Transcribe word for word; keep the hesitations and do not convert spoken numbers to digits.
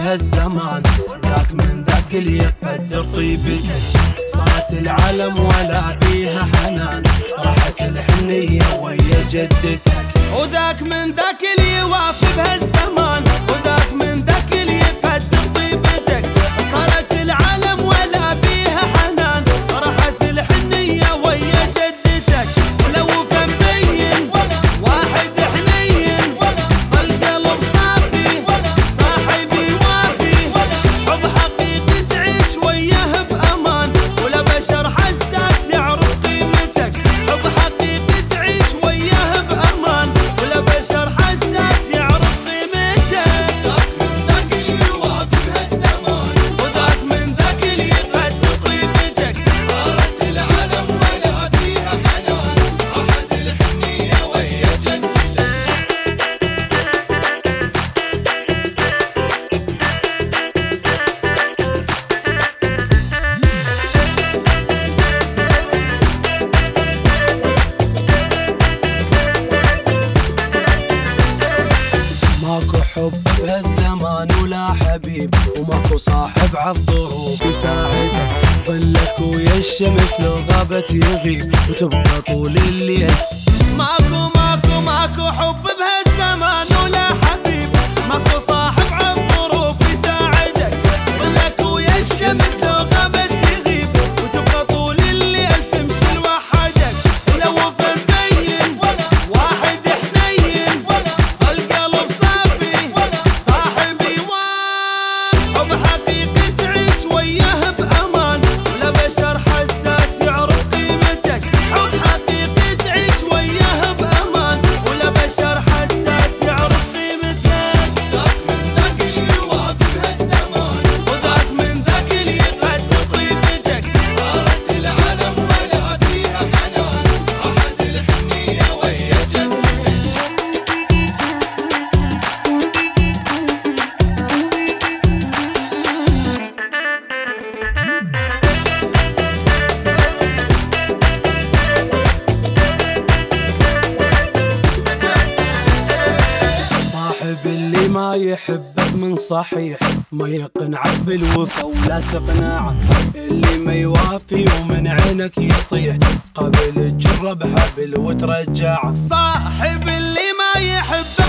بهالزمان، ذاك من ذاك اللي يقدر طيبتك. صارت العالم ولا بيها حنان، راحت الحنية ويا جدتك. وذاك من ذاك اللي يوافي بهالزمان، وذاك من ذاك اللي يقدر طيبتك. صارت العالم ولا بيها حنان، راحت الحنية ويا جدتك. ولو فمبين واحد حنين، القلب صافي صاحبي وافي، حب حقيقي تعيش وياه بأمان، ولا بشر حساس يعرف قيمتك. حب حقيقي تعيش وياه بأمان، ولا بشر حساس يعرف قيمتك. ذاك من ذاك اللي يوافي بهالزمان، وذاك من ذاك اللي يقدر طيبتك. صارت العالم ولا بيها حنان، راحت الحنية ويا جدتك. ماكو حب بهالزمان ولا حبيب، وماكو صاحب عالظروف يساعدك. ظلك ويا الشمس لو غابت يغيب، وتبقى طول الليل. ماكو ماكو ماكو حب بهالزمان ولا حبيب، ماكو صاحب عالظروف يساعدك. ظلك ويا الشمس لو غابت يغيب، وتبقى طول الليل تمشي لوحدك. ولو فمبين واحد حنين، القلب صافي صاحبي وافي، حب حقيقي تعيش وياه بأمان، ولا بشر حساس يعرف قيمتك. حب حقيقي تعيش وياه بأمان، ولا بشر حساس يعرف قيمتك. ذاك من ذاك اللي يوافي بهالزمان، وذاك من ذاك اللي يقدر طيبتك. صارت العالم ولا بيها حنان، راحت الحنية ويا جدتك. صاحب اللي ما يحبك من صحيح، ما يقنعك بالوفا ولا تقنعه. اللي ما يوافي ومن عينك يطيح، قبل تجرب حبل وترجعه. صاحب اللي ما يحبك